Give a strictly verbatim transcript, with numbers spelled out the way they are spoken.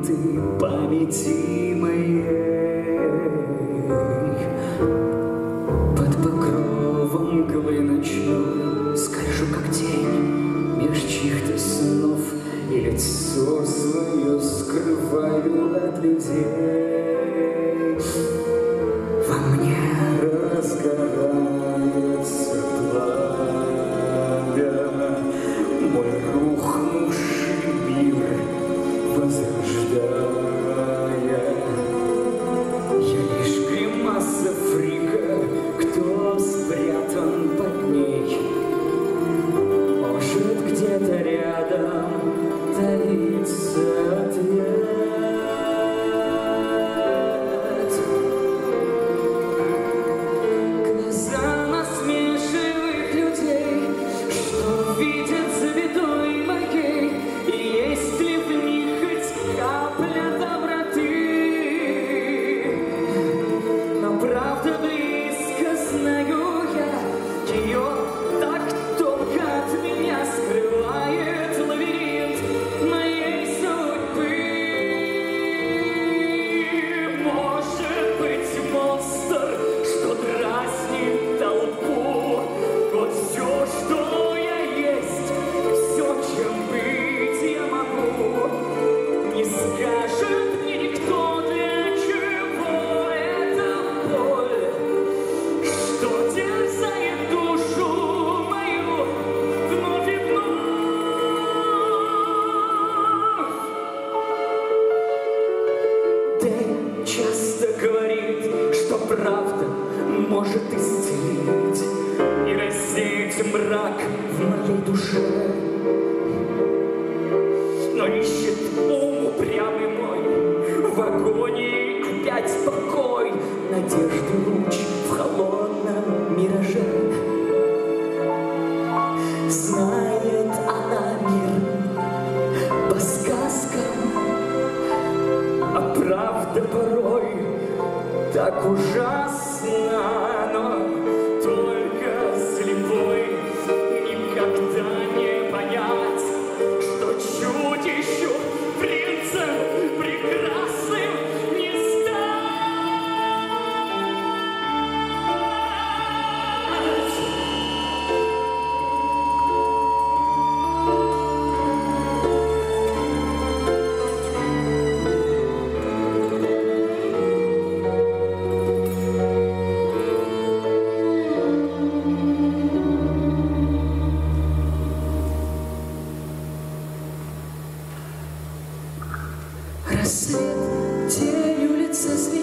моменты памяти моей. Под покровом мглы ночной скольжу, как тень, меж чьих-то снов, и лицо свое скрываю от людей. Во мне разгорается пламя, мой рухнувший мир возрождая. Я лишь гримаса фрика, кто спрятан под ней. Может, где-то рядом таится ответ. Глаза насмешливых людей, что видят за бедой моей, и есть ли в них хоть капля доброты? Но правда близко, знаю я, ее так тонко от меня скрывает лабиринт моей судьбы. Может быть, монстр, что дразнит толпу, вот все, что я есть, все, чем быть я могу. Не скажет мне никто, для чего эта боль, что терзает душу мою вновь и вновь. Дэй часто говорит, что правда может исцелить и рассеять мрак в моей душе. Но ищет ум упрямый мой в агонии опять покой, надежды луч в холодном мираже. Знает она мир по сказкам, а правда порой так ужасна, но только слепой никогда не понять, что чудищу принцем прекрасным не стать. Рассвет, тень, улица, звезд.